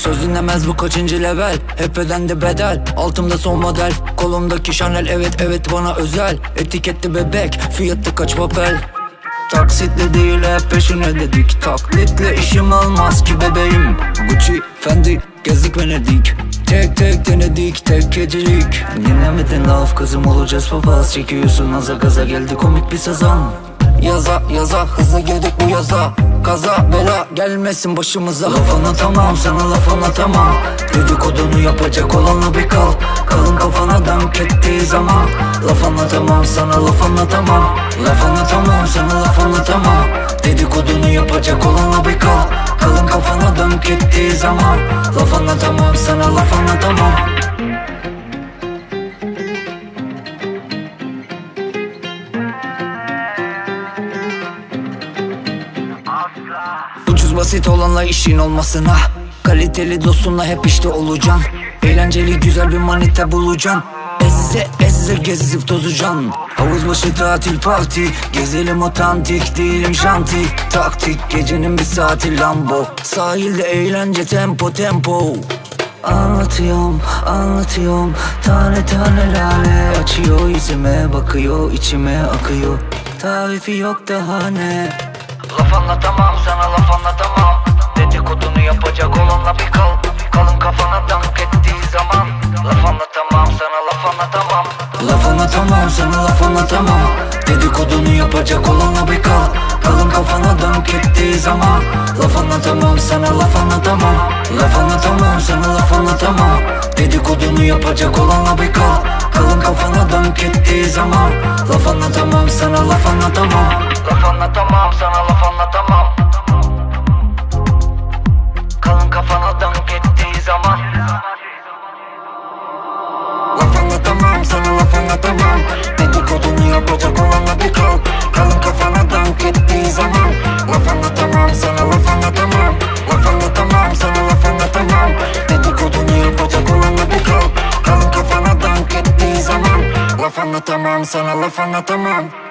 Söz dinlemez bu kaçıncı level, hep ödendi bedel. Altımda son model, kolumdaki Chanel, evet bana özel. Etiketli bebek, fiyatı kaç papel. Taksitle değil hep peşine dedik. Taklitle işim olmaz ki bebeğim. Gucci, Fendi, gezdik Venedik. Tek denedik, tek gecelik. Dinlemedin laf kızım, olacağız papaz. Çekiyorsun aza gaza, geldi komik bir sazan. Yaza hızla girdik bu yaza. Kaza bela gelmesin başımıza. Laf anlatamam sana, laf anlatamam. Dedikodunu yapacak olanla bir kal. Kalın kafana dank ettiği zaman. Laf anlatamam sana, laf anlatamam. Laf anlatamam sana, laf anlatamam. Dedikodunu yapacak olanla bir kal. Kalın kafana dank ettiği zaman. Laf anlatamam sana, laf anlatamam. Ucuz basit olanla işin olmasına, kaliteli dostunla hep işte olacaksın. Eğlenceli güzel bir manita bulacaksın. Ezize gezip tozacaksın. Havuz başı tatil parti, gezelim otantik, değilim janti. Taktik gecenin bir saati Lambo. Sahilde eğlence tempo. Anlatıyorum tane lale açıyor, yüzüme bakıyor, içime akıyor. Tarifi yok daha ne. Laf anlatamam sana, laf anlatamam. Dedikodunu yapacak olanla bir kal. Kalın kafana dank ettiği zaman. Laf anlatamam sana, laf anlatamam. Laf anlatamam sana, laf anlatamam. Dedikodunu yapacak olanla bir kal. Kalın kafana dank ettiği zaman. Laf anlatamam sana, laf anlatamam. Laf anlatamam sana, laf anlatamam. Dedikodunu yapacak olanla bir kal. Kalın kafana dank ettiği zaman. Laf anlatamam sana, laf anlatamam. Laf anlatamam sana, laf anlatamam. Kalın kafana dank ettiği zaman. Laf anlatamam sana, laf anlatamam. Dedikodunu yapacak olanla bir kal. Kalın kafana dank ettiği zaman. Laf anlatamam sana, laf anlatamam. Laf anlatamam sana, laf anlatamam. Dedikodunu yapacak olanla bir kal. Kalın kafana dank ettiği zaman. Laf anlatamam sana, laf anlatamam.